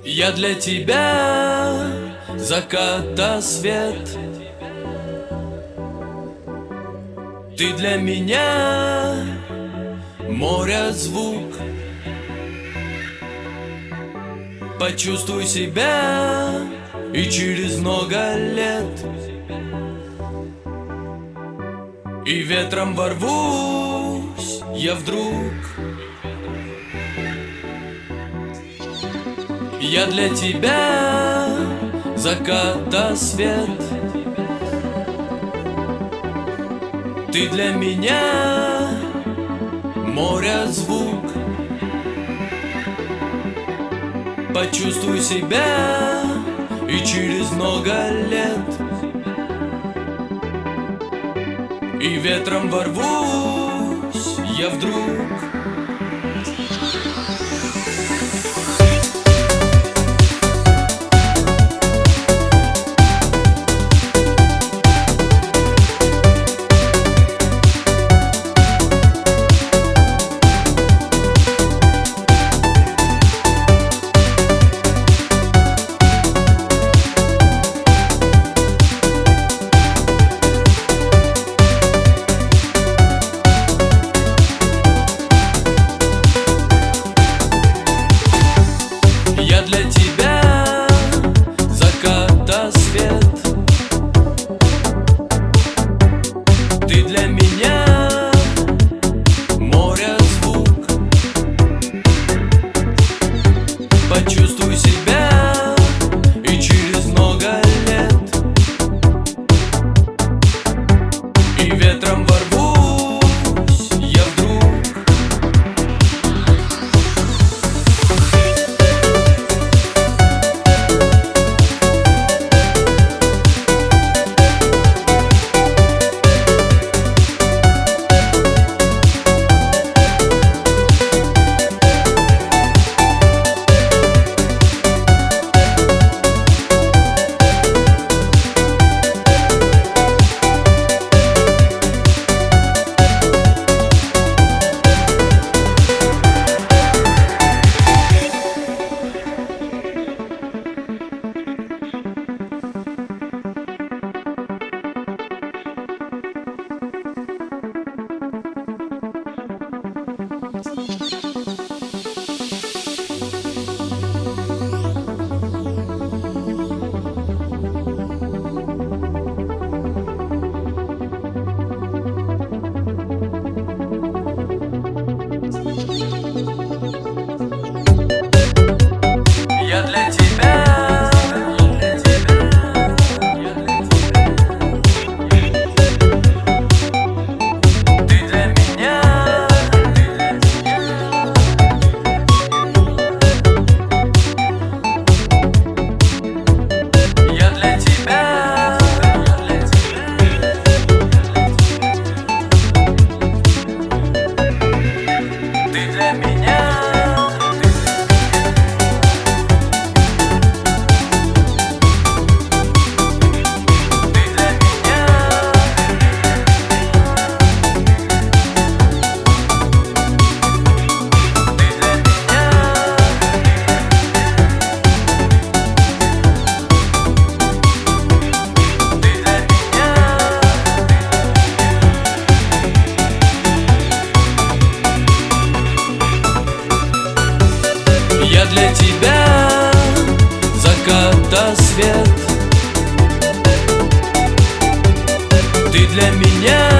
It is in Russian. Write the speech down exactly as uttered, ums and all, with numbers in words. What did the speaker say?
Я для тебя заката свет, ты для меня моря звук. Почувствуй себя, и через много лет и ветром ворвусь я вдруг. Я для тебя заката свет, ты для меня моря звук. Почувствуй себя, и через много лет и ветром ворвусь я вдруг. Я для тебя заката свет, ты для меня моря звук. Почувствуй себя, и через много лет и ветром ворвусь я вдруг. Я для тебя, ты для меня, я для тебя, ты для меня. Я для тебя заката свет, ты для меня